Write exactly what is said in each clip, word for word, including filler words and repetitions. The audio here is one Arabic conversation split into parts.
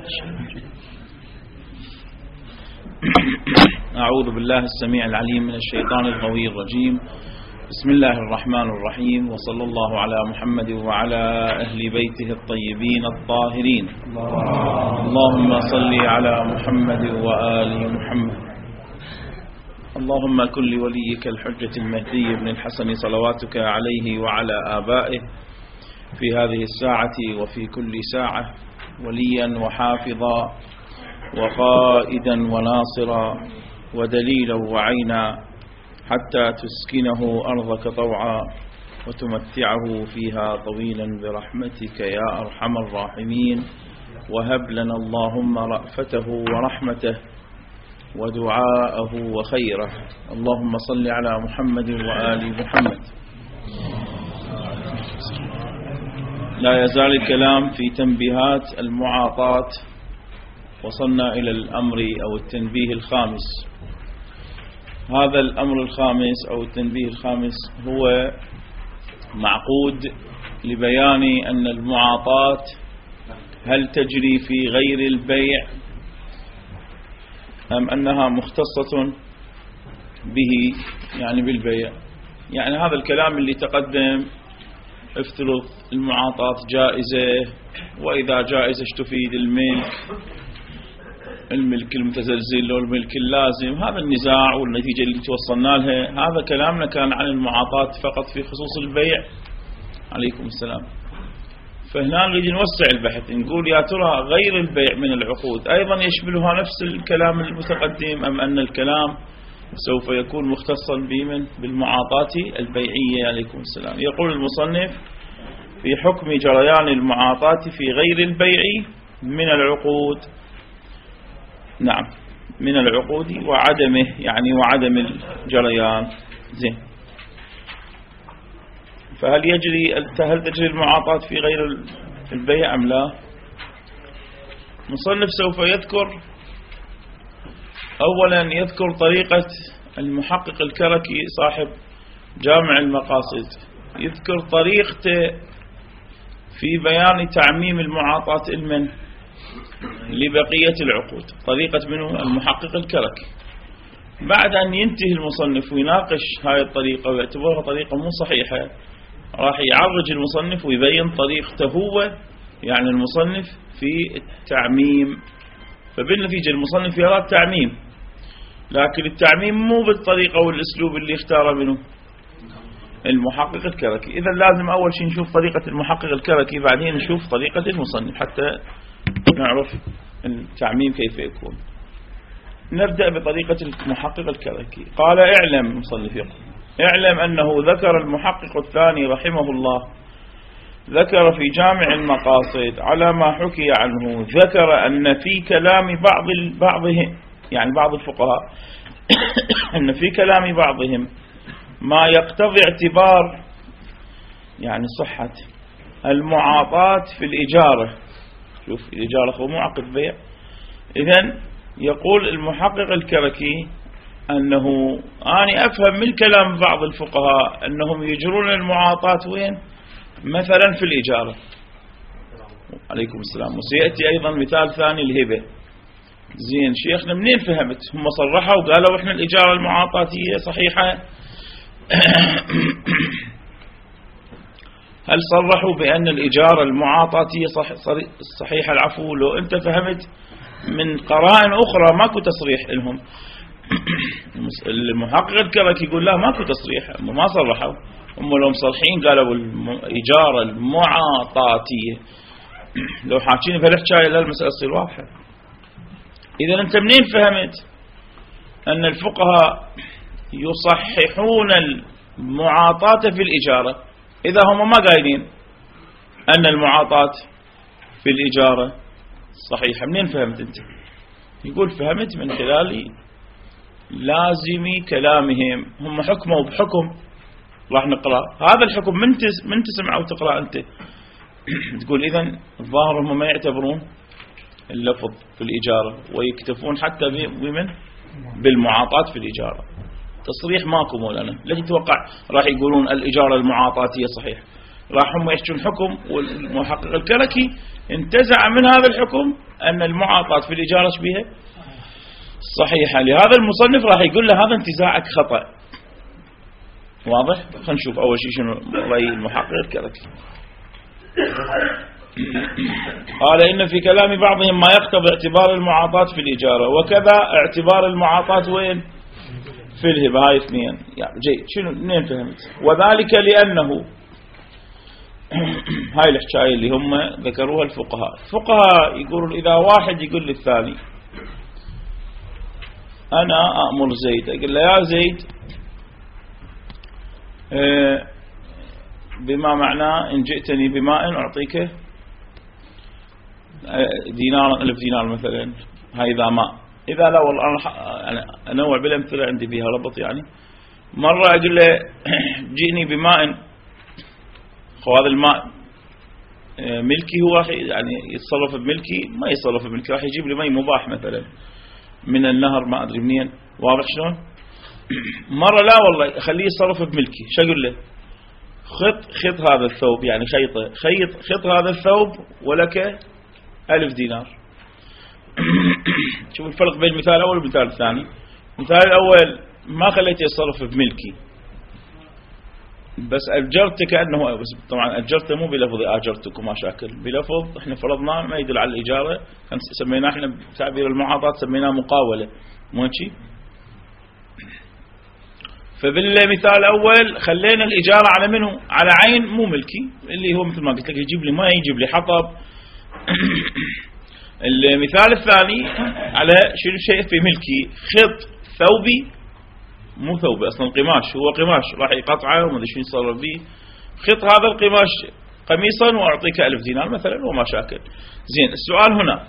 أعوذ بالله السميع العليم من الشيطان الغوي الرجيم. بسم الله الرحمن الرحيم، وصلى الله على محمد وعلى أهل بيته الطيبين الطاهرين. اللهم صل على محمد وآل محمد. اللهم كن لوليك الحجة المهدي بن الحسن صلواتك عليه وعلى آبائه في هذه الساعة وفي كل ساعة وليا وحافظا وقائدا وناصرا ودليلا وعينا، حتى تسكنه أرضك طوعا وتمتعه فيها طويلا برحمتك يا أرحم الراحمين. وهب لنا اللهم رأفته ورحمته ودعاءه وخيره. اللهم صل على محمد وآل محمد. لا يزال الكلام في تنبيهات المعاطاة. وصلنا إلى الأمر أو التنبيه الخامس. هذا الأمر الخامس أو التنبيه الخامس هو معقود لبيان أن المعاطاة هل تجري في غير البيع أم أنها مختصة به، يعني بالبيع. يعني هذا الكلام اللي تقدم، افترض المعاطاة جائزة، وإذا جائزة ايش تفيد الملك الملك المتزلزل والملك اللازم. هذا النزاع والنتيجة اللي توصلنا لها، هذا كلامنا كان عن المعاطاة فقط في خصوص البيع. عليكم السلام. فهنا نريد نوسع البحث، نقول يا ترى غير البيع من العقود أيضا يشملها نفس الكلام المتقدم، أم أن الكلام سوف يكون مختصا بمن بالمعاطاة البيعية. عليكم السلام. يقول المصنف: في حكم جريان المعاطاة في غير البيع من العقود. نعم، من العقود وعدمه، يعني وعدم الجريان. زين، فهل يجري هل تجري المعاطاة في غير البيع أم لا؟ مصنف سوف يذكر أولا يذكر طريقة المحقق الكركي صاحب جامع المقاصد، يذكر طريقته في بيان تعميم المعاطاة المن لبقية العقود، طريقة منه المحقق الكركي. بعد أن ينتهي المصنف ويناقش هاي الطريقة ويعتبرها طريقة مو صحيحة، راح يعرج المصنف ويبين طريقته هو، يعني المصنف في التعميم. فبالنتيجة المصنف يرى التعميم، لكن التعميم مو بالطريقة والأسلوب اللي اختار منه المحقق الكركي. إذا لازم أول شيء نشوف طريقة المحقق الكركي، بعدين نشوف طريقة المصنف حتى نعرف التعميم كيف يكون. نبدأ بطريقة المحقق الكركي. قال: اعلم، مصنف يقول: اعلم أنه ذكر المحقق الثاني رحمه الله، ذكر في جامع المقاصد على ما حكي عنه، ذكر أن في كلام بعض بعضهم، يعني بعض الفقهاء أن في كلام بعضهم ما يقتضي اعتبار، يعني صحة المعاطاة في الإجارة. شوف، الإجارة هو مو عقد بيع. إذن يقول المحقق الكركي أنه أنا أفهم من كلام بعض الفقهاء أنهم يجرون المعاطاة وين؟ مثلا في الإجارة. عليكم السلام. وسيأتي أيضا مثال ثاني، الهبة. زين شيخنا منين فهمت؟ هم صرحوا وقالوا إحنا الإجارة المعاطاتية صحيحة. هل صرحوا بأن الإجارة المعاطاتية صح صحيحة؟ العفو، لو أنت فهمت من قرائن أخرى ماكو تصريح لهم. المحقق الكركي يقول لا، ماكو تصريح، هم ما صرحوا. هم لو مصرحين قالوا الإجارة المعاطاتية، لو حاكين في الحكاية لا المسألة تصير واضحة. إذا أنت منين فهمت أن الفقهاء يصححون المعاطاة في الإجارة إذا هم ما قايلين أن المعاطاة في الإجارة صحيحة؟ منين فهمت أنت؟ يقول فهمت من خلال لازمي كلامهم. هم حكموا بحكم راح نقرأ هذا الحكم، من تسمع أو تقرأ أنت تقول إذن الظاهر هم ما يعتبرون اللفظ في الإجارة ويكتفون حتى بمن بالمعاطاة في الإجارة. تصريح ماكو مولانا. لا تتوقع راح يقولون الإجارة المعاطاتية صحيح، راح هم يحجون حكم. والمحقق الكركي انتزع من هذا الحكم أن المعاطاة في الإجارة بها صحيحة. لهذا المصنف راح يقول له هذا انتزاعك خطأ. واضح؟ خلينا نشوف أول شيء شنو رأي المحقق الكركي. قال إن في كلام بعضهم ما يقتضي اعتبار المعاطاة في الإجارة، وكذا اعتبار المعاطاة وين؟ في الهبة. هاي اثنين يعني جيد. شنو اثنين فهمت؟ وذلك لأنه هاي الحكاية اللي هم ذكروها الفقهاء. الفقهاء يقولون إذا واحد يقول للثاني أنا أأمر زيد، أقول له يا زيد بما معناه إن جئتني بماء أعطيك دينار ألف دينار مثلا. هاي إذا ماء. إذا لا والله أنا أنوع بالأمثلة عندي بيها ربط. يعني مرة أقول له جئني بماء، هذا الماء ملكي، هو يعني يتصرف بملكي ما يتصرف بملكي، راح يجيب لي ماء مباح مثلا من النهر ما أدري منين. واضح شلون؟ مرة لا والله خليه يتصرف بملكي. شو أقول له؟ خط خط هذا الثوب، يعني خيطه خيط خط هذا الثوب ولك ألف دينار. شوف الفرق بين المثال الأول والمثال الثاني. المثال الأول ما خليته يتصرف بملكي، بس أجرته كأنه، بس طبعا أجرته مو بلفظ أجرتك وما شاكل، بلفظ احنا فرضناه ما يدل على الإجارة، كان سميناه احنا بتعبير المعاطاة سميناه مقاولة، مو شيء. فبالمثال الأول خلينا الإجارة على منه؟ على عين مو ملكي، اللي هو مثل ما قلت لك يجيب لي ما يجيب لي حطب. المثال الثاني على شنو شيء في ملكي، خط ثوبي، مو ثوبي أصلا قماش، هو قماش راح يقطعه وما ادري شو يصرف به، خط هذا القماش قميصا وأعطيك ألف دينار مثلا وما شاكل. زين السؤال هنا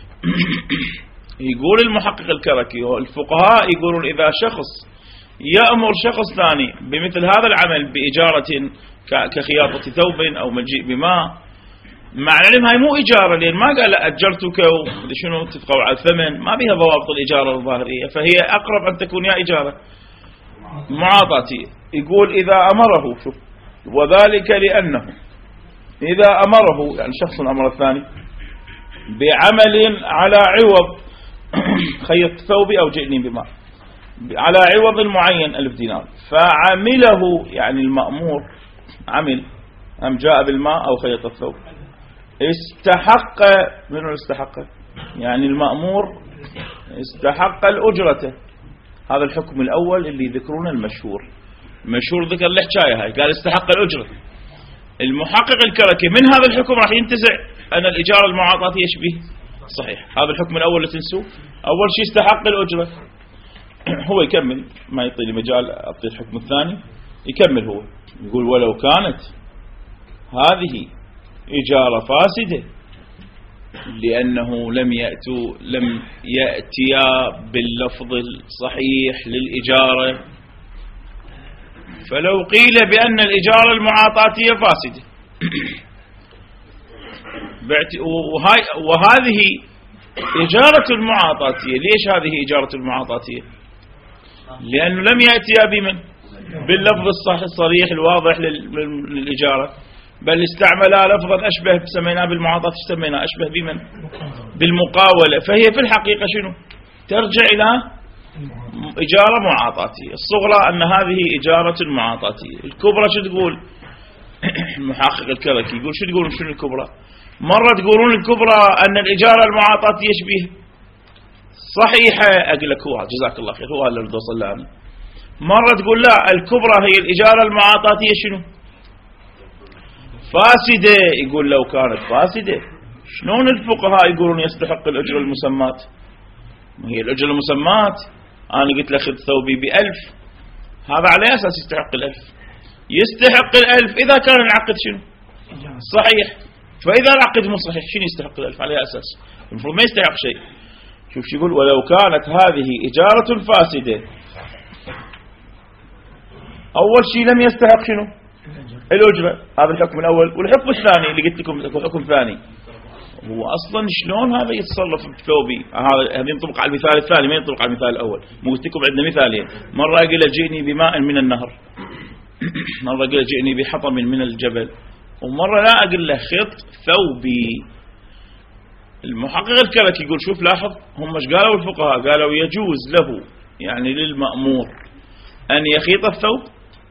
يقول المحقق الكركي والفقهاء يقولون إذا شخص يأمر شخص ثاني بمثل هذا العمل بإجارة كخياطة ثوب أو مجيء بماء، مع العلم هاي مو إجارة، لأن ما قال أجرتك وشنو تتقوا على الثمن، ما بها ضوابط الإجارة الظاهرية، فهي أقرب أن تكون يا إجارة معاطاتية. يقول إذا أمره، شوف، وذلك لأنه إذا أمره، يعني شخص أمر الثاني بعمل على عوض خيط ثوبي أو جئني بماء على عوض معين ألف دينار، فعمله يعني المأمور عمل أم جاء بالماء أو خيط الثوب، استحق منه استحق يعني المأمور استحق الأجرة. هذا الحكم الأول اللي يذكرونه المشهور، المشهور ذكر الحكاية هاي، قال استحق الأجرة. المحقق الكركي من هذا الحكم راح ينتزع أن الإجارة المعاطاتية يشبه صحيح. هذا الحكم الأول اللي تنسوه، أول شيء استحق الأجرة. هو يكمل ما يعطي مجال أعطي الحكم الثاني، يكمل هو يقول ولو كانت هذه إجارة فاسدة لأنه لم يأتوا لم يأتيا باللفظ الصحيح للإجارة، فلو قيل بأن الإجارة المعاطاتية فاسدة وهذه إجارة المعاطاتية، ليش هذه إجارة المعاطاتية؟ لأنه لم يأتيا بمن باللفظ الصحيح الصريح الواضح للإجارة، بل استعملها لفظا أشبه سميناه بالمعاطاة، سميناه أشبه بمن بالمقاولة، فهي في الحقيقة شنو ترجع إلى إجارة معاطاتية. الصغرى أن هذه إجارة معاطاتية. الكبرى شو تقول؟ المحقق الكركي يقول شو تقولون شنو الكبرى؟ مرة تقولون الكبرى أن الإجارة المعاطاتية يشبه صحيحة، أقول لك هو جزاك الله خير هو اللي وصل لنا. مرة تقول لا الكبرى هي الإجارة المعاطاتية شنو فاسدة، يقول لو كانت فاسدة شلون الفقهاء يقولون يستحق الأجرة المسمات؟ ما هي الأجرة المسمات أنا قلت لأخذ ثوبي بألف، هذا على أساس يستحق الألف، يستحق الألف إذا كان العقد شنو صحيح، فإذا العقد مو صحيح شنو يستحق الألف على أساس؟ المفروض ما يستحق شيء. شوف شو يقول ولو كانت هذه إجارة فاسدة، أول شيء لم يستحق شنو الأجرة، هذا الحكم الأول. والحكم الثاني اللي قلت لكم حكم ثاني، هو أصلا شلون هذا يتصرف بثوبي؟ هذا هذا ينطبق على المثال الثاني ما ينطبق على المثال الأول. مو قلت لكم عندنا مثالين، مرة أقول جئني بماء من النهر، مرة أقول جئني بحطب من الجبل، ومرة لا أقول له خط ثوبي. المحقق الكركي يقول شوف لاحظ هم ايش قالوا الفقهاء؟ قالوا يجوز له يعني للمأمور أن يخيط الثوب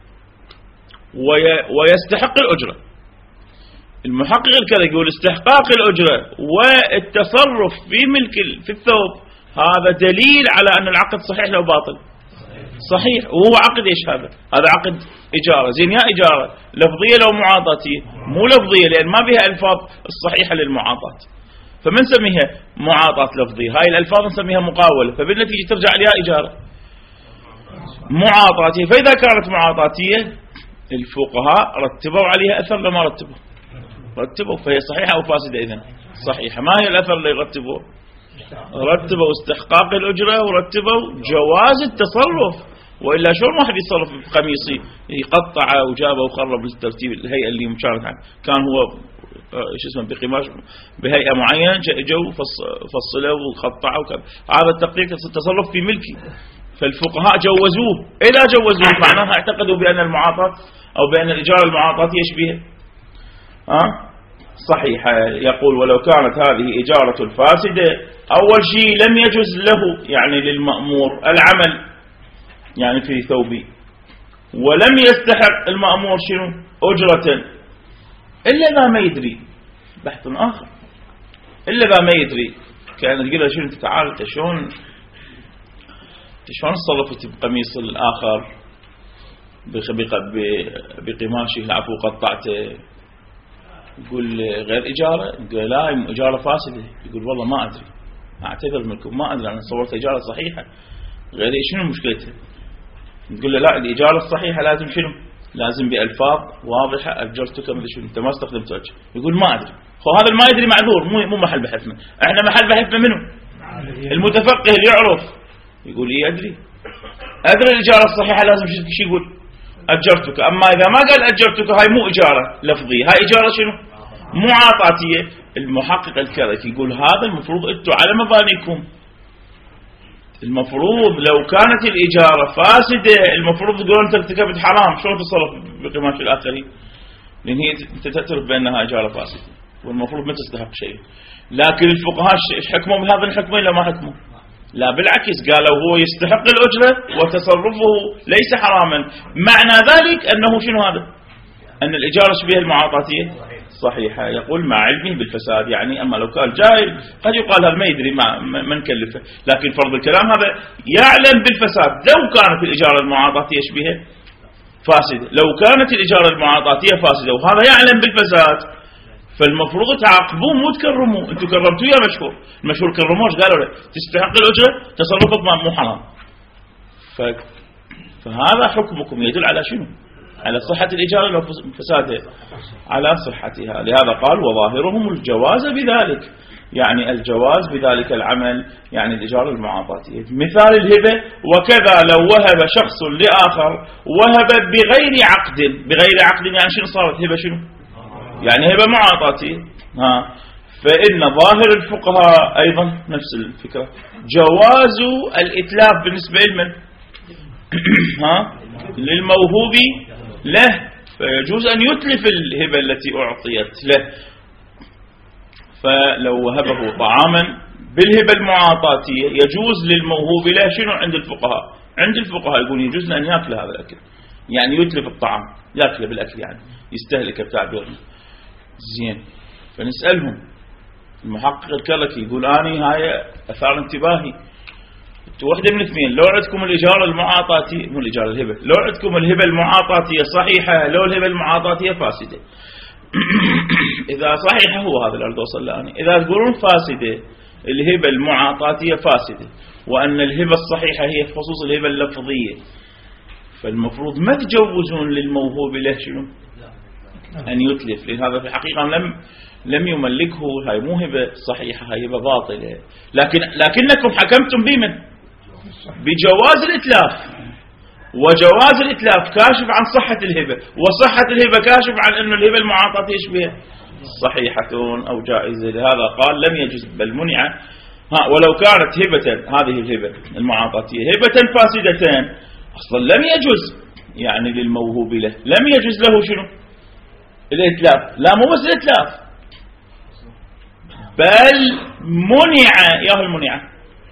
ويستحق الأجرة. المحقق الكركي يقول استحقاق الأجرة والتصرف في ملك في الثوب هذا دليل على أن العقد صحيح لو باطل. صحيح، وهو عقد ايش هذا؟ هذا عقد إجارة. زين، يا إجارة لفظية لو معاطاتية؟ مو لفظية، لأن ما بها ألفاظ الصحيحة للمعاطاة، فمن نسميها معاطاة لفظية؟ هاي الألفاظ نسميها مقاولة، فبالنتيجة ترجع لها إجارة معاطاتية. فإذا كانت معاطاتية الفقهاء رتبوا عليها أثر لما رتبوا رتبوا فهي صحيحة أو فاسدة؟ إذن صحيحة. ما هي الأثر اللي رتبوا؟ رتبوا استحقاق الأجرة ورتبوا جواز التصرف. وإلا شلون واحد يتصرف بقميصي يقطعه وجابه وخرب الترتيب الهيئة اللي مشارك عنه؟ كان هو شو اسمه بقماش بهيئة معينة، جو فصله وقطعه وكذا، هذا التقدير تصرف في ملكي. فالفقهاء جوزوه. إذا جوزوه معناها اعتقدوا بأن المعاطاة أو بأن الإجارة المعاطاة يشبه ها صحيحة. يقول ولو كانت هذه إجارة فاسدة أول شيء لم يجوز له يعني للمأمور العمل يعني في ثوبي، ولم يستحق المأمور شنو أجرة إلا إذا ما يدري. بحث آخر. إلا إذا ما يدري، كان تقول له شنو أنت تعال أنت شلون شلون تصرفت بقميص الآخر بقماشه العفو قطعته؟ يقول غير إجارة؟ يقول لا إجارة فاسدة. يقول والله ما أدري، أعتذر منكم ما أدري، أنا صورت إجارة صحيحة غير شنو مشكلتها؟ نقول له لا الإجارة الصحيحة لازم شنو؟ لازم بألفاظ واضحة أجرتك من شنو أنت ما استخدمت وجه. يقول ما أدري. هو هذا ما يدري معذور، مو مو محل بحثنا. احنا محل بحثنا منه المتفقه اللي يعرف. يقول لي أدري أدري الإجارة الصحيحة لازم شو يقول؟ أجرتك. أما إذا ما قال أجرتك هاي مو إجارة لفظية، هاي إجارة شنو؟ معاطاتية. المحقق الكركي يقول هذا المفروض أنتم على مبانيكم. المفروض لو كانت الإجارة فاسدة المفروض تقولون أنت ارتكبت حرام، شلون تصرف بقماش الآخرين؟ لأن هي أنت تعترف بأنها إجارة فاسدة والمفروض ما تستحق شيء. لكن الفقهاء حكموا بهذا الحكم إلا ما حكموا؟ لا بالعكس، قالوا هو يستحق الأجرة وتصرفه ليس حراما. معنى ذلك أنه شنو هذا؟ أن الإجارة شبيه المعاطاتية صحيحة. يقول مع علمه بالفساد، يعني أما لو كان جاهل قد يقال هذا ما يدري ما من كلفه، لكن فرض الكلام هذا يعلم بالفساد. لو كانت الإجارة المعاطاتية شبيه فاسدة، لو كانت الإجارة المعاطاتية فاسدة وهذا يعلم بالفساد، فالمفروض تعاقبوه مو تكرموه. انتم كرمتوه يا مشهور، المشهور كرموش قالوا له تستحق الأجرة تصرفك مو حرام. فهذا حكمكم يدل على شنو؟ على صحة الإجارة لو فسادها، على صحتها. لهذا قال وظاهرهم الجواز بذلك، يعني الجواز بذلك العمل، يعني الإجارة المعاطاتية. مثال الهبة وكذا لو وهب شخص لآخر وهب بغير عقد. بغير عقد يعني شنو صارت هبة؟ شنو يعني هبة معاطاتية. ها فإن ظاهر الفقهاء أيضا نفس الفكرة، جواز الإتلاف بالنسبة لمن؟ ها للموهوب له، فيجوز أن يتلف الهبة التي أعطيت له. فلو وهبه طعاما بالهبة المعاطاتية يجوز للموهوب له شنو عند الفقهاء؟ عند الفقهاء يقول يجوز أن يأكل هذا الأكل، يعني يتلف الطعام، يأكله بالأكل يعني يستهلك بتعبيرنا. زين، فنسألهم المحقق الكركي يقول أني هاي أثار انتباهي، واحدة من اثنين، لو عندكم الإجارة المعاطاتية مو الإجارة الهبة، لو عندكم الهبة المعاطاتية صحيحة، لو الهبة المعاطاتية فاسدة. إذا صحيحة هو هذا الأرض وصل لأني، إذا تقولون فاسدة الهبة المعاطاتية فاسدة وأن الهبة الصحيحة هي خصوص الهبة اللفظية، فالمفروض ما تجوزون للموهوب له شنو؟ أن يتلف، لأن هذا في الحقيقة لم لم يملكه، هاي مو هبة صحيحة، هاي هبة باطلة. لكن لكنكم حكمتم بمن؟ بجواز الإتلاف، وجواز الإتلاف كاشف عن صحة الهبة، وصحة الهبة كاشف عن أن الهبة المعاطاتية يشبه صحيحة أو جائزة. لهذا قال لم يجوز بل منع. ها ولو كانت هبة، هذه الهبة المعاطاتية هبة فاسدتان أصلا لم يجوز يعني للموهوب له، لم يجوز له شنو؟ الإتلاف. لا مو بس الإتلاف، بل منع. يا المنع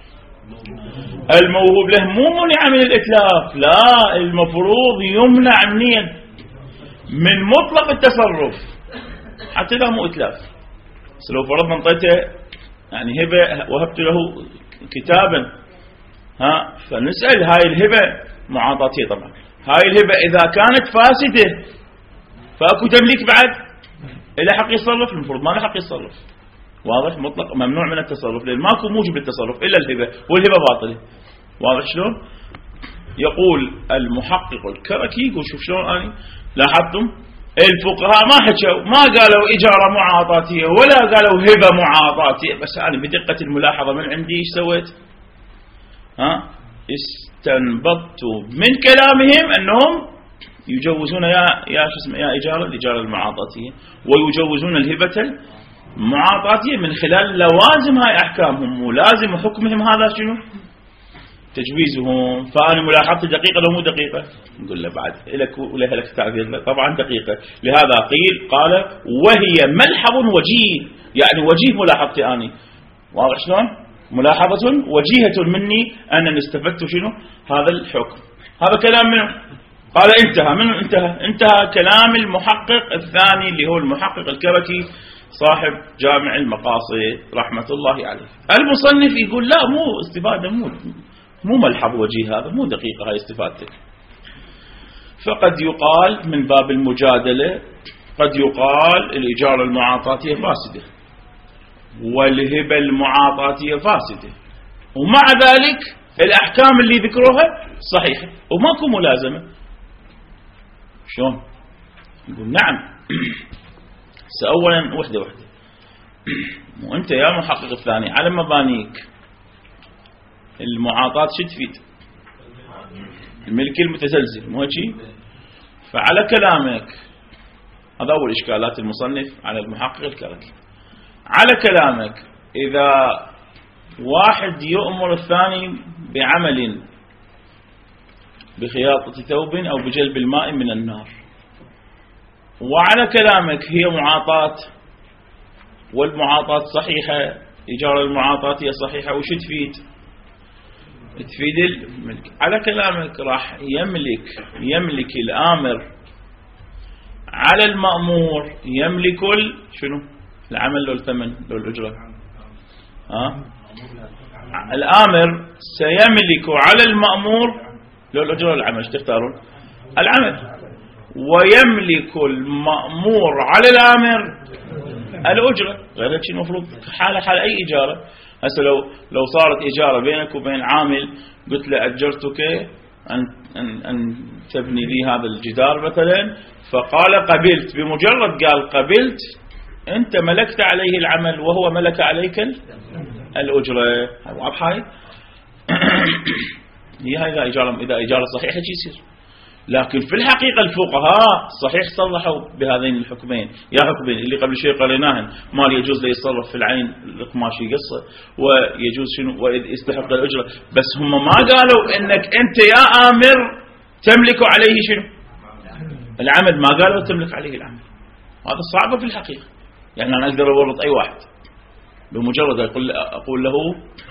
الموهوب له مو منع من الإتلاف، لا، المفروض يمنع منين؟ من مطلق التصرف، حتى إذا مو إتلاف. بس لو فرضنا انطيته يعني هبة، وهبت له كتابا، ها، فنسأل هاي الهبة معاطاتية طبعا، هاي الهبة إذا كانت فاسدة فأكو تمليك بعد، إلى حق يتصرف؟ المفروض ما له حق يتصرف، واضح؟ مطلق ممنوع من التصرف، لأن ماكو موجب للتصرف إلا الهبة، والهبة باطلة، واضح شلون؟ يقول المحقق الكركي، يقول شوف شلون أنا لاحظتم الفقهاء ما حكوا، ما قالوا إجارة معاطاتية ولا قالوا هبة معاطاتية، بس أنا بدقة الملاحظة من عندي إيش سويت؟ ها، استنبطت من كلامهم أنهم يجوزون يا يا شو اسمه يا إجارة الإجارة المعاطاتية، ويجوزون الهبة المعاطاتية من خلال لوازم هاي أحكامهم، ولازم حكمهم هذا شنو؟ تجويزهم. فأنا ملاحظتي دقيقة لو مو دقيقة؟ نقول له بعد لك ولها لك تعبير، طبعا دقيقة. لهذا قيل قال وهي ملحظ وجيه، يعني وجيه ملاحظتي أني، واضح شلون؟ ملاحظة وجيهة مني أنني استفدت شنو؟ هذا الحكم. هذا كلام منه، قال انتهى. من انتهى؟ انتهى كلام المحقق الثاني اللي هو المحقق الكركي صاحب جامع المقاصد رحمة الله عليه. المصنف يقول لا، مو استفادة، مو مو ملحظ وجيه، هذا مو دقيقة هاي استفادتك. فقد يقال من باب المجادلة، قد يقال الإجارة المعاطاتية فاسدة والهبة المعاطاتية فاسدة، ومع ذلك الأحكام اللي ذكروها صحيحة وماكو ملازمة. شلون؟ يقول نعم. سأولا وحدة وحدة، وانت يا محقق الثاني على مبانيك المعاطات شو تفيد؟ الملك المتزلزل، مو هيك؟ فعلى كلامك هذا أول إشكالات المصنف على المحقق الكركي. على كلامك إذا واحد يؤمر الثاني بعمل بخياطة ثوب أو بجلب الماء من النار، وعلى كلامك هي معاطاة، والمعاطاة صحيحة، إجارة المعاطاتية صحيحة، وش تفيد؟ تفيد الملك. على كلامك راح يملك يملك الآمر على المأمور، يملك شنو؟ العمل لو الثمن لو الأجرة. ها؟ الآمر سيملك على المأمور لو الأجرة العمل، ايش تختارون؟ العمل. ويملك المأمور على الآمر الأجرة، غير هيك المفروض حالة حال أي إجارة. هسه لو لو صارت إجارة بينك وبين عامل، قلت له أجرتك أن أن أن تبني لي هذا الجدار مثلا، فقال قبلت، بمجرد قال قبلت أنت ملكت عليه العمل وهو ملك عليك الأجرة. واضحة هاي؟ هي هاي إذا إجارة إذا إجارة صحيحة شي يصير. لكن في الحقيقة الفقهاء صحيح صلحوا بهذين الحكمين، يا حكمين اللي قبل شوي قريناهن، مال يجوز يتصرف في العين القماشي قصة، ويجوز شنو وإذ يستحق الأجرة، بس هم ما قالوا إنك أنت يا آمر تملك عليه شنو؟ العمل. ما قالوا تملك عليه العمل. هذا صعب في الحقيقة. يعني أنا أقدر أورط أي واحد بمجرد أقول أقول له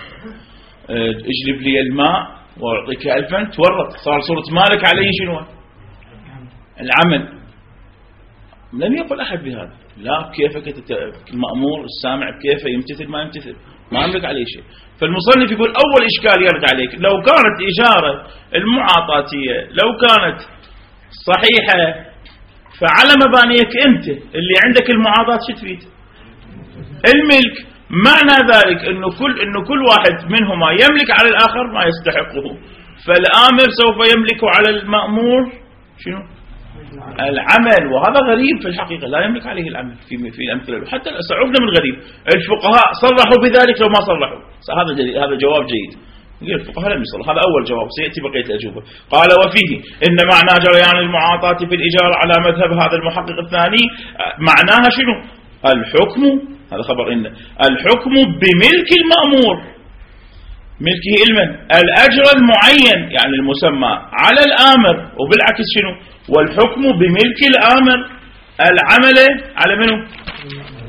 اجلب لي الماء وأعطيك ألفا، تورط، صار صورة مالك عليه شنو؟ العمل. لم يقل أحد بهذا، لا كيفك المأمور السامع كيف يمتثل ما يمتثل، ما يملك عليه شيء. فالمصنف يقول أول إشكال يرد عليك، لو كانت إجارة المعاطاتية لو كانت صحيحة فعلى مبانيك أنت اللي عندك المعاطاة شو تفيد؟ الملك. معنى ذلك انه كل انه كل واحد منهما يملك على الاخر ما يستحقه، فالآمر سوف يملك على المأمور شنو؟ العمل. وهذا غريب في الحقيقة، لا يملك عليه العمل في في الأمثلة، حتى صعوبنا من غريب. الفقهاء صرحوا بذلك لو ما صرحوا. هذا هذا جواب جيد. الفقهاء لم يصرح، هذا أول جواب، سيأتي بقية الأجوبة. قال وفيه إن معنى جريان المعاطاة في الإجارة على مذهب هذا المحقق الثاني معناها شنو؟ الحكم، هذا خبر إن الحكم بملك المأمور، ملكه علما، الأجر المعين يعني المسمى على الآمر، وبالعكس شنو؟ والحكم بملك الآمر العمل على منه؟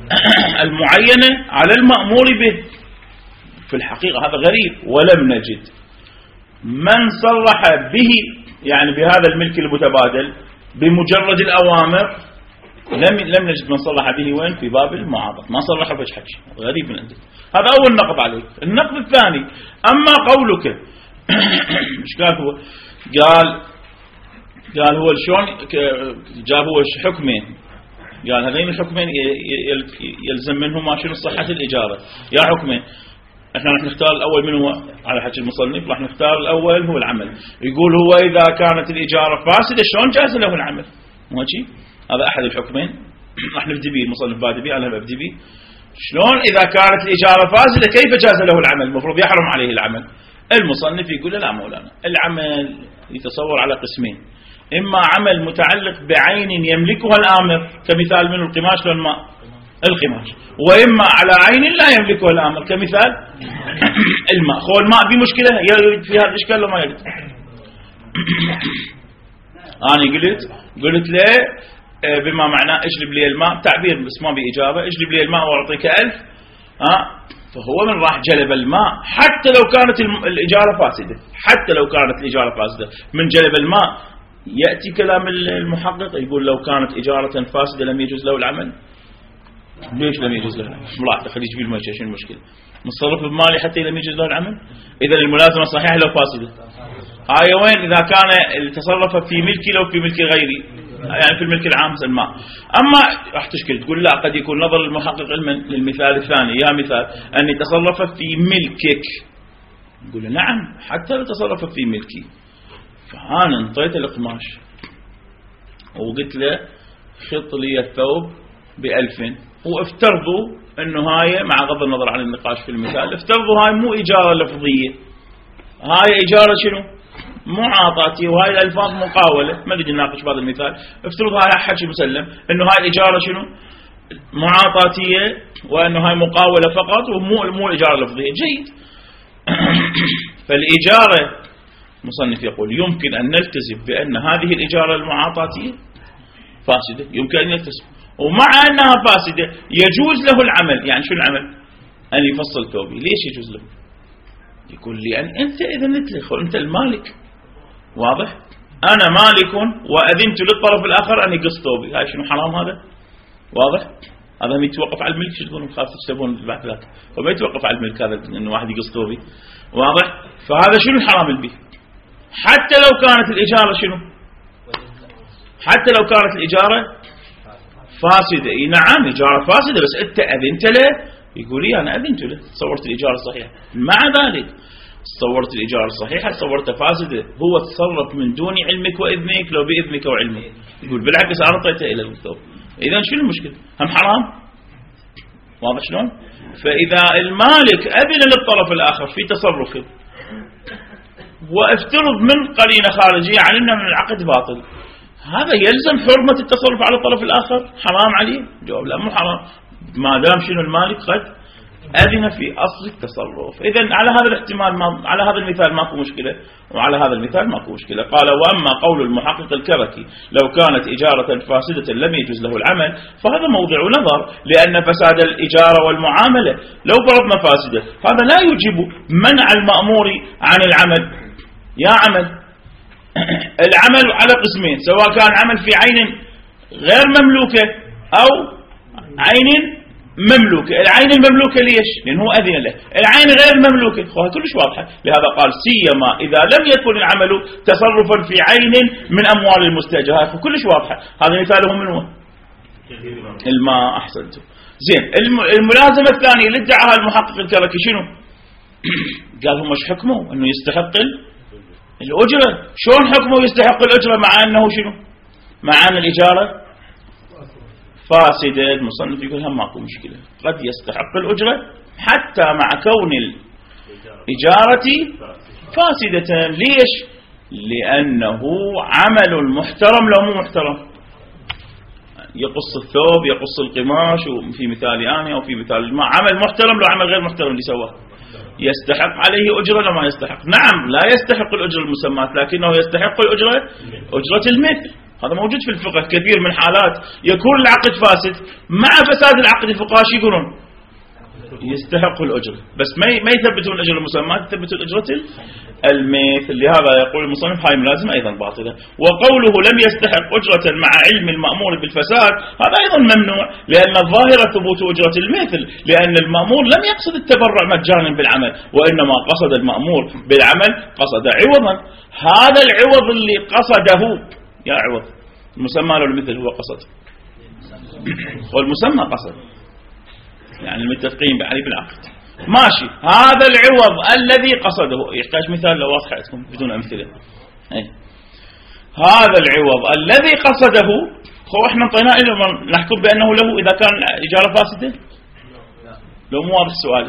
المعينة على المأمور به. في الحقيقة هذا غريب، ولم نجد من صرح به يعني بهذا الملك المتبادل بمجرد الأوامر. لم لم نجد من صرح به وين؟ في باب المعاضد ما صرح بوجه حكي. غريب من عندك. هذا أول نقد عليك. النقد الثاني، أما قولك مش قال هو قال قال هو شلون جاب هو حكمين، قال هذين الحكمين يلزم منهما شنو؟ صحة الإجارة. يا حكمين احنا راح نختار الأول من هو على حكي المصنف، راح نختار الأول هو العمل. يقول هو إذا كانت الإجارة فاسدة شلون جاز له العمل؟ مو هيك؟ هذا أحد الحكمين راح نبدي به. المصنف بادئ به، أنا ببدي به. شلون إذا كانت الإجارة فاسدة كيف جاز له العمل؟ المفروض يحرم عليه العمل. المصنف يقول لا مولانا، العمل يتصور على قسمين، إما عمل متعلق بعين يملكها الآمر كمثال من القماش والماء القماش، وإما على عين لا يملكها الآمر كمثال الماء. هو الماء بمشكلة يريد في هذا الإشكال وما يريد. أنا قلت قلت له بما معناه اجلب لي الماء، تعبير بس ما بإجابة، اجلب لي الماء وأعطيك ألف. ها فهو من راح جلب الماء حتى لو كانت الإجارة فاسدة، حتى لو كانت الإجارة فاسدة من جلب الماء. يأتي كلام المحقق يقول لو كانت إجارة فاسدة لم يجوز له العمل. ليش لم يجوز له العمل؟ ملاحظة خليج في المشي شنو المشكلة؟ متصرف بمالي حتى لم يجوز له العمل. إذا الملازمة صحيحة لو فاسدة. هاي وين؟ إذا كان تصرف في ملكي لو في ملك غيري، يعني في الملك العام الماء. أما راح تشكل تقول لا، قد يكون نظر المحقق علما للمثال الثاني، يا مثال أن يتصرف في ملكك. نقول نعم حتى لو تصرف في ملكي. فأنا انطيت القماش وقلت له خط لي الثوب بألفين، وافترضوا أنه هاي مع غض النظر عن النقاش في المثال، افترضوا هاي مو إجارة لفظية، هاي إجارة شنو؟ معاطاتي، وهاي الألفاظ مقاولة. ما بدي نناقش بهذا المثال. افترض هاي حكي مسلم أنه هاي الإجارة شنو؟ معاطاتية، وأنه هاي مقاولة فقط ومو مو إجارة لفظية. جيد. فالإجارة مصنف يقول يمكن أن نلتزم بأن هذه الإجارة المعاطاتية فاسدة، يمكن أن نلتزم، ومع أنها فاسدة يجوز له العمل. يعني شو العمل؟ أن يفصل ثوبي. ليش يجوز له؟ يقول لي أن أنت إذا نتلخ أنت المالك، واضح؟ أنا مالك وأذنت للطرف الآخر أن يقص ثوبي. هاي شنو حرام هذا؟ واضح؟ هذا ما يتوقف على الملك. شو تقولون خاف تكتبون البحث ذاك؟ وما يتوقف على الملك هذا إنه واحد يقص ثوبي. واضح؟ فهذا شنو الحرام البيه؟ حتى لو كانت الإجارة شنو؟ حتى لو كانت الإجارة فاسدة. نعم إجارة فاسدة بس أنت أذنت له. يقول لي أنا أذنت له، صورت الإجارة الصحيحة. مع ذلك صورت الإجارة الصحيحة صورتها فاسدة، هو تصرف من دون علمك وإذنك لو بإذنك وعلمك. يقول بالعكس أنا أعطيته إلى الثوب. إذن شنو المشكلة؟ هم حرام. واضح شلون؟ فإذا المالك أذن للطرف الآخر في تصرفه وافترض من قرينة خارجية علمنا من العقد باطل، هذا يلزم حرمة التصرف على الطرف الآخر؟ حرام عليه؟ جواب لا مو حرام، ما دام شنو المالك قد أذن في أصل التصرف. إذن على هذا الاحتمال ما على هذا المثال ماكو مشكلة، وعلى هذا المثال ماكو مشكلة. قال وأما قول المحقق الكركي لو كانت إجارة فاسدة لم يجوز له العمل، فهذا موضع نظر، لأن فساد الإجارة والمعاملة لو فرضنا فاسدة هذا لا يجب منع المأمور عن العمل. يا عمل العمل على قسمين، سواء كان عمل في عين غير مملوكة أو عين مملوكة. العين المملوكة ليش؟ لأنه أذن له. العين غير مملوكة خلاص كلش واضحة، لهذا قال سيما إذا لم يكن العمل تصرفا في عين من أموال المستأجرات، فكلش واضحة. هذا مثاله من هو؟ الماء. أحسنتم. زين. الملازمة الثانية اللي ادعاها المحقق الكركي شنو؟ قال هم مش حكمه أنه يستحق الأجرة. شلون حكمه يستحق الأجرة مع أنه شنو؟ مع أن الإجارة فاسدة. المصنف يقول هم ماكو مشكلة، قد يستحق الأجرة حتى مع كون الإجارة فاسدة. ليش؟ لأنه عمل محترم لو مو محترم. يقص الثوب، يقص القماش، وفي مثال أنا أو في مثال الماء، عمل محترم لو عمل غير محترم اللي سواه يستحق عليه أجرة لو ما يستحق؟ نعم لا يستحق الأجرة المسمات، لكنه يستحق الأجرة أجرة المثل. هذا موجود في الفقه. كثير من حالات يكون العقد فاسد، مع فساد العقد الفقهاء شو يقولون؟ يستحق الأجرة، بس ما ما يثبتون الأجرة المسمى، يثبتون الأجرة المثل. لهذا يقول المصنف هاي ملازمة أيضا باطلة. وقوله لم يستحق أجرة مع علم المأمور بالفساد هذا أيضا ممنوع، لأن الظاهرة ثبوت أجرة المثل، لأن المأمور لم يقصد التبرع مجانا بالعمل، وإنما قصد المأمور بالعمل قصد عوضا. هذا العوض اللي قصده يا عوض المسمى لو المثل هو قصد والمسمى قصد، يعني المتفقين بعلي بالعقد ماشي. هذا العوض الذي قصده يحتاج مثال لو واضح عندكم بدون أمثلة. أي. هذا العوض الذي قصده هو احنا انطيناه له نحكم بأنه له إذا كان إجارة فاسدة. لو مو واضح السؤال،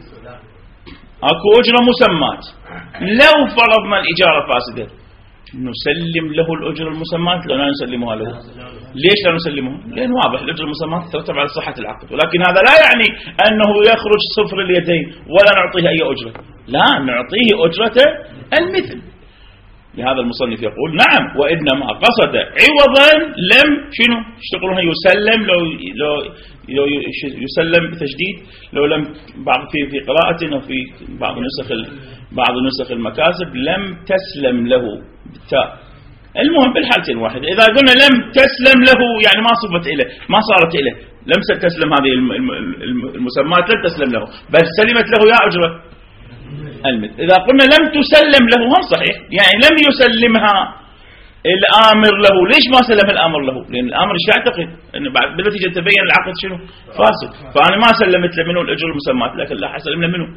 اكو أجرة مسمات، لو فرضنا الإجارة فاسدة نسلم له الأجرة المسمات لو لا نسلمها له؟ ليش لا نسلمها؟ لأن واضح الأجرة المسمات ترتب على صحة العقد، ولكن هذا لا يعني أنه يخرج صفر اليدين ولا نعطيه أي أجرة، لا نعطيه أجرة المثل. لهذا المصنف يقول نعم، وإنما قصد عوضا لم شنو اشتغلها يسلم، لو لو لو يسلم بتشديد، لو لم بعض في في قراءة وفي بعض نسخ بعض نسخ المكاسب لم تسلم له بالتاء. المهم بالحالتين واحدة، إذا قلنا لم تسلم له يعني ما صفت إليه، ما صارت إليه، لم تسلم هذه المسمات، لم تسلم له بل سلمت له يا أجرة المثل. إذا قلنا لم تسلم له هم صحيح، يعني لم يسلمها الآمر له. ليش ما سلم الآمر له؟ لأن الآمر ايش يعتقد؟ أن بعد بالنتيجة تبين العقد شنو فاسد، فأنا ما سلمت له منه الأجر المسمات، لكن لا حسلم له منه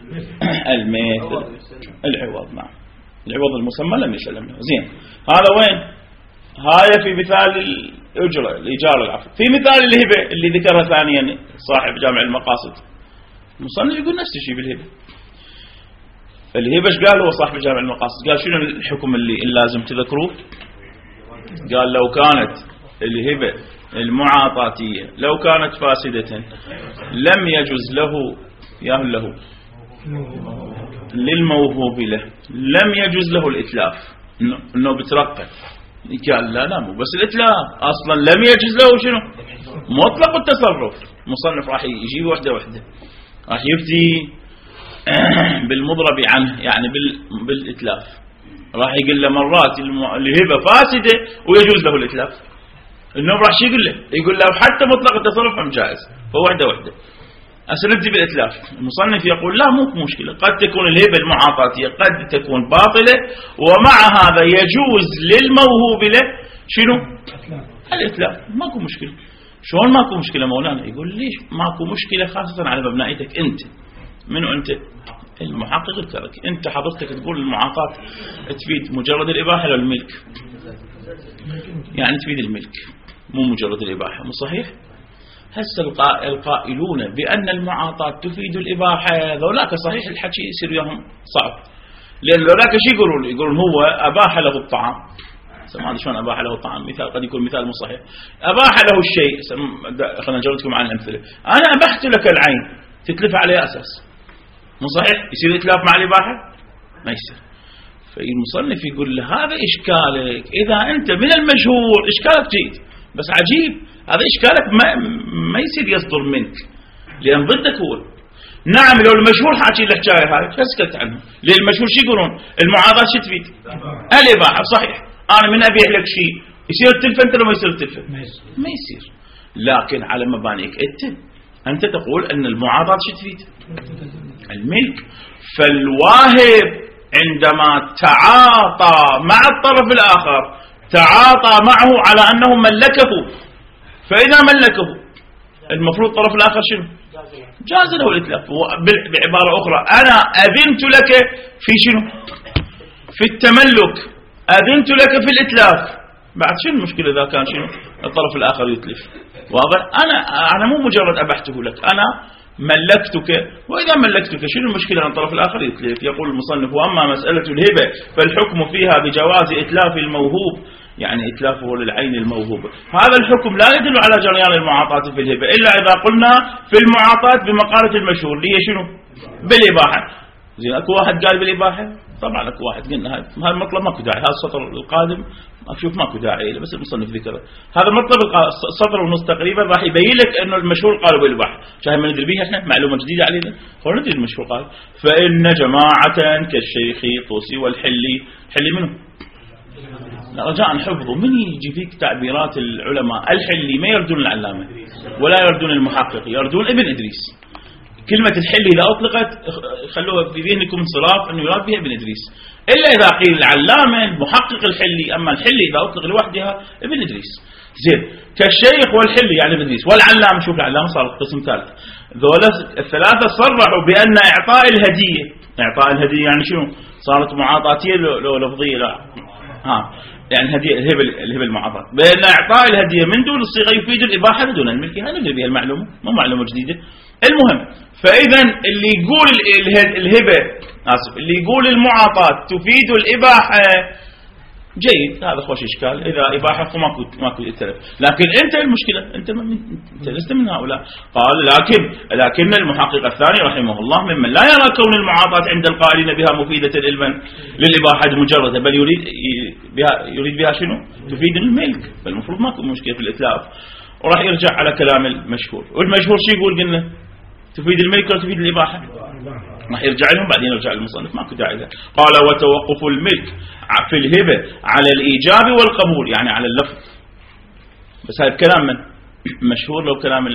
المثل العوض. نعم العوض المسمى لم يسلم له. زين، هذا وين؟ هاي في مثال الأجرة الإيجار العفو. في مثال الهبة اللي ذكرها ثانيا صاحب جامع المقاصد، المصنف يقول نفس الشيء بالهبة. الهبة ايش قال هو صاحب جامع المقاصد؟ قال شنو الحكم اللي لازم تذكروه؟ قال لو كانت الهبة المعاطاتية لو كانت فاسدة لم يجوز له يا له للموهوب له لم يجوز له الإتلاف، انه بترقب. قال لا لا مو بس الإتلاف، اصلا لم يجوز له شنو مطلق التصرف. مصنف راح يجيب وحده وحده، راح يفتي بالمضرب عنه يعني بالإتلاف، راح يقول له مرات الهبة فاسدة ويجوز له الإتلاف. النوم راح يقول له يقول له حتى مطلق التصرف هم جائز، فوحده وحده. أسندي بالإتلاف. المصنف يقول لا مو مشكلة، قد تكون الهبة المعاطاتية قد تكون باطلة، ومع هذا يجوز للموهوب له شنو الإتلاف، ماكو مشكلة. شلون ماكو مشكلة مولانا؟ يقول ليش ماكو مشكلة؟ خاصة على مبنائيتك أنت. منو أنت؟ المحقق الكركي. أنت حضرتك تقول المعاطاة تفيد مجرد الإباحة للملك، يعني تفيد الملك مو مجرد الإباحة، مو صحيح؟ هسه القائلون بأن المعاطاة تفيد الإباحة ذولاك صحيح الحكي يصير وياهم صعب، لأن ذولاك شو يقولون؟ يقولون هو أباح له الطعام. ما أدري شلون أباح له الطعام، مثال قد يكون مثال مو صحيح. أباح له الشيء، خلينا نجربكم عن الأمثلة. أنا أبحت لك العين، تتلف على أساس، مو صحيح؟ يصير إتلاف مع الإباحة؟ ما يصير. فالمصنف يقول له هذا إشكالك، إذا أنت من المشهور إشكالك جيد، بس عجيب هذا إشكالك ما, ما يصير يصدر منك، لأن ضدك هو. نعم لو المشهور حاكي لك جاي هاي فسكت عنه، لأن المشهور شو يقولون؟ المعاضات شو تفيد؟ الإباحة صحيح. أنا من أبيع لك شيء يصير تلفة، أنت لو ما يصير تلفة ما يصير. لكن على مبانيك أنت أنت تقول أن المعاضات شو تفيد؟ الملك. فالواهب عندما تعاطى مع الطرف الآخر تعاطى معه على أنه ملكه، فإذا ملكه المفروض الطرف الآخر شنو؟ جاز له الإتلاف. بعبارة أخرى أنا أذنت لك في شنو؟ في التملك، أذنت لك في الإتلاف. بعد شنو المشكلة إذا كان شنو الطرف الآخر يتلف؟ واضح؟ أنا أنا مو مجرد أبحته لك، أنا ملكتك، وإذا ملكتك شنو المشكلة أن الطرف الآخر يتلف؟ يقول المصنف وأما مسألة الهبة فالحكم فيها بجواز إتلاف الموهوب، يعني إتلافه للعين الموهوبة. هذا الحكم لا يدل على جريان المعاطاة في الهبة إلا إذا قلنا في المعاطاة بمقالة المشهور اللي هي شنو؟ بالإباحة. زين اكو واحد قال بالإباحة، طبعا اكو واحد قلنا هذا المطلب ماكو داعي، هذا السطر القادم اشوف ماكو داعي له، بس المصنف ذكره هذا مطلب سطر ونص تقريبا راح يبين لك انه المشهور قالوا بالإباحة. شايف ما ندري بيها احنا معلومة جديدة علينا، هو ندري المشهور قال فإن جماعة كالشيخ طوسي والحلي. حلي منه؟ لا رجاء حفظوا، من يجي فيك تعبيرات العلماء. الحلي ما يردون العلامة ولا يردون المحقق، يردون ابن إدريس. كلمة الحلي إذا أطلقت خلوها في ذهنكم انصراف أنه يراد بها ابن إدريس، إلا إذا قيل العلامة المحقق الحلي. أما الحلي إذا أطلق لوحدها ابن إدريس. زين كالشيخ والحلي يعني ابن إدريس، والعلامة شوف العلامة صار قسم ثالث. ذولا الثلاثة صرحوا بأن إعطاء الهدية، إعطاء الهدية يعني شنو؟ صارت معاطاتية لو لفظية؟ لا ها يعني هدية الهبة الهبة المعاطاة، بأن إعطاء الهدية من دون الصيغة يفيد الإباحة بدون الملك. هذا ندري بها المعلومة، مو معلومة جديدة. المهم فإذا اللي يقول الهبة آسف اللي يقول المعاطاة تفيد الإباحة جيد، هذا خوش إشكال. إذا إباحة فماكو ماكو يتلف، لكن أنت المشكلة أنت من أنت لست من هؤلاء. قال لكن لكن المحقق الثاني رحمه الله ممن لا يرى كون المعاطاة عند القائلين بها مفيدة علما للإباحة مجردة، بل يريد بها يريد بها شنو؟ تفيد الملك، فالمفروض ماكو مشكلة في الإتلاف. وراح يرجع على كلام المشهور، والمشهور شو يقول؟ قلنا تفيد الملك ولا تفيد الإباحة؟ راح يرجع لهم بعدين يرجع للمصنف، ماكو داعي له. قال وتوقف الملك في الهبة على الإيجاب والقبول، يعني على اللفظ. بس هذا كلام من مشهور لو كلام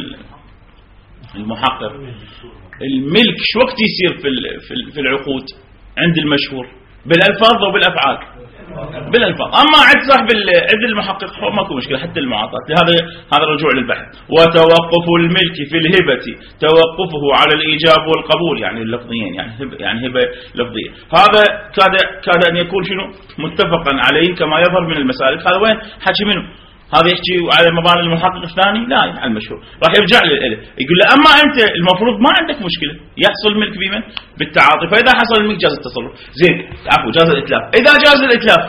المحقق. الملك شو وقت يصير في في العقود عند المشهور؟ بالألفاظ وبالأفعال؟ بالألفاظ. أما عند صاحب عند المحقق هو ماكو مشكلة حتى المعاطاة. هذا هذا رجوع للبحث. وتوقف الملك في الهبة توقفه على الإيجاب والقبول، يعني اللفظيين، يعني هبة يعني هبة لفظية. هذا كاد كاد أن يكون شنو متفقا عليه كما يظهر من المسالك. هذا وين حكي منه؟ هذا يحكي على مباني المحقق الثاني؟ لا، على المشهور. راح يرجع له يقول له أما أنت المفروض ما عندك مشكلة، يحصل ملك بمن؟ بالتعاطي. فإذا حصل الملك جاز التصرف. زين عفوا جاز الإتلاف. إذا جاز الإتلاف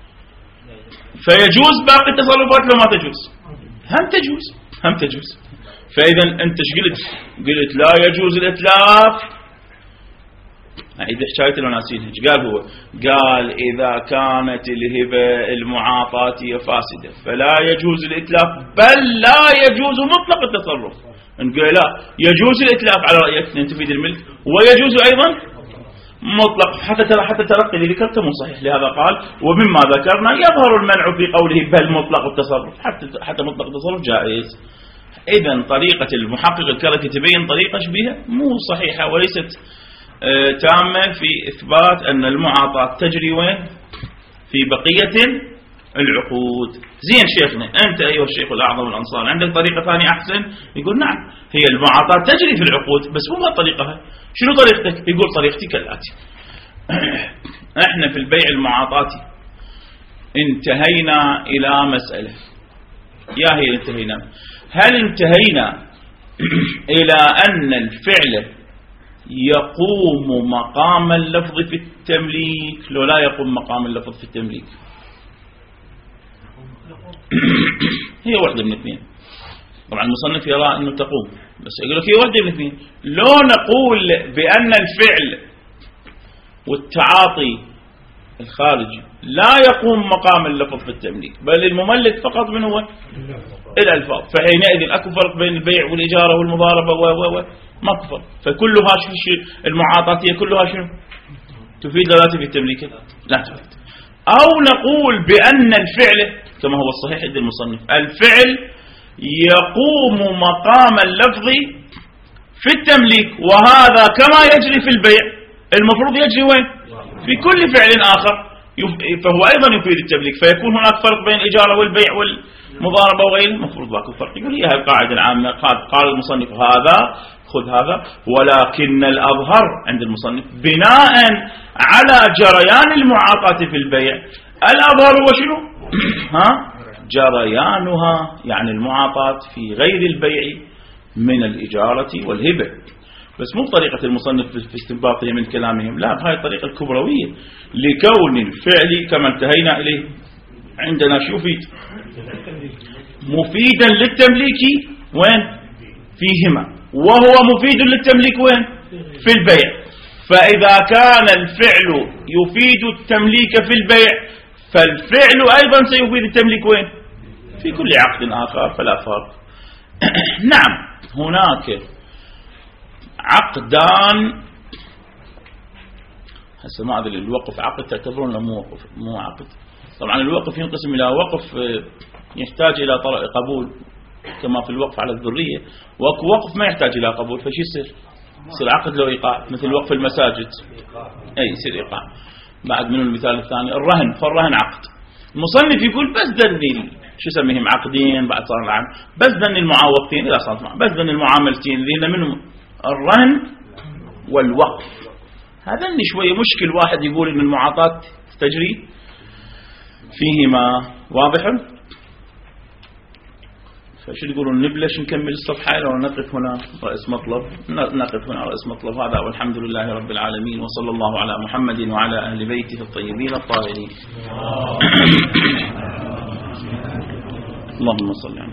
فيجوز باقي التصرفات لو ما تجوز؟ هم تجوز هم تجوز. فإذا أنت ايش قلت؟ قلت لا يجوز الإتلاف. أعيد حكاية الوناسين. ايش قال هو؟ قال إذا كانت الهبة المعاطاتية فاسدة فلا يجوز الإتلاف، بل لا يجوز مطلق التصرف. نقول لا يجوز الإتلاف على رأيك أن تفيد الملك، ويجوز أيضا مطلق. حتى ترى حتى ترقي اللي ذكرته مو صحيح. لهذا قال ومماذكرنا يظهر المنع في قوله بل مطلق التصرف، حتى حتى مطلق التصرف جائز. إذا طريقة المحقق الكركي تبين طريقة شبيهة مو صحيحة وليست تامة في إثبات أن المعاطاة تجري وين؟ في بقية العقود. زين شيخنا أنت أيها الشيخ الأعظم الأنصار عندك طريقة ثانية أحسن؟ يقول نعم هي المعاطاة تجري في العقود بس مو طريقها. شنو طريقتك؟ يقول طريقتي كالآتي. احنا في البيع المعاطاتي انتهينا إلى مسألة، يا هي انتهينا، هل انتهينا إلى أن الفعل يقوم مقام اللفظ في التمليك لو لا يقوم مقام اللفظ في التمليك؟ هي واحدة من اثنين. طبعا المصنف يرى أنه تقوم، بس يقول لك هي واحدة من اثنين. لو نقول بأن الفعل والتعاطي الخارجي لا يقوم مقام اللفظ في التمليك بل المملك فقط من هو الألفاظ، فحينئذ أكو فرق بين البيع والإجارة والمضاربة و و و ما كفر. فكلها شو المعاطاتية كلها شنو تفيد لا تفيد التمليك؟ لا تفيد. أو نقول بأن الفعل كما هو الصحيح عند المصنف الفعل يقوم مقام اللفظ في التمليك، وهذا كما يجري في البيع المفروض يجري وين؟ في كل فعل آخر، فهو أيضا يفيد التمليك. فيكون هناك فرق بين الإجارة والبيع والمضاربة وغيره. المفروض باكو فرق. يقول هي القاعدة العامة. قال المصنف هذا خذ هذا، ولكن الأظهر عند المصنف بناء على جريان المعاطاة في البيع الأظهر هو شنو؟ ها جريانها، يعني المعاطاة في غير البيع من الإجارة والهبة. بس مو بطريقة المصنف في استنباطه من كلامهم، لا هاي الطريقة الكبروية لكون الفعل كما انتهينا إليه عندنا شو يفيد؟ مفيدا للتمليك وين؟ فيهما، وهو مفيد للتمليك وين؟ في البيع. فإذا كان الفعل يفيد التمليك في البيع فالفعل أيضا سيفيد التمليك وين؟ في كل عقد آخر فلا فرق. نعم هناك عقدان، هسه ما أدري الوقف عقد تعتبرون له مو وقف مو عقد. طبعا الوقف ينقسم إلى وقف يحتاج إلى قبول كما في الوقف على الذرية، ووقف ما يحتاج إلى قبول، فشي يصير؟ يصير عقد له إيقاع مثل وقف المساجد، أي يصير إيقاع. بعد منه المثال الثاني الرهن، فالرهن عقد. المصنف يقول بس ذني شو سميهم عقدين بعد صار العام، بس ذني المعاوضتين إذا صارت معه، بس ذني المعاملتين ذينا منهم الرهن والوقف. هذا شوية مشكل واحد يقول إن المعاطاة تجري فيهما، واضح؟ فشو يقولون نبلش نكمل الصفحة لو نقف هنا رئيس مطلب؟ نقف هنا رئيس مطلب. هذا والحمد لله رب العالمين، وصلى الله على محمد وعلى أهل بيته الطيبين الطاهرين. اللهم صل على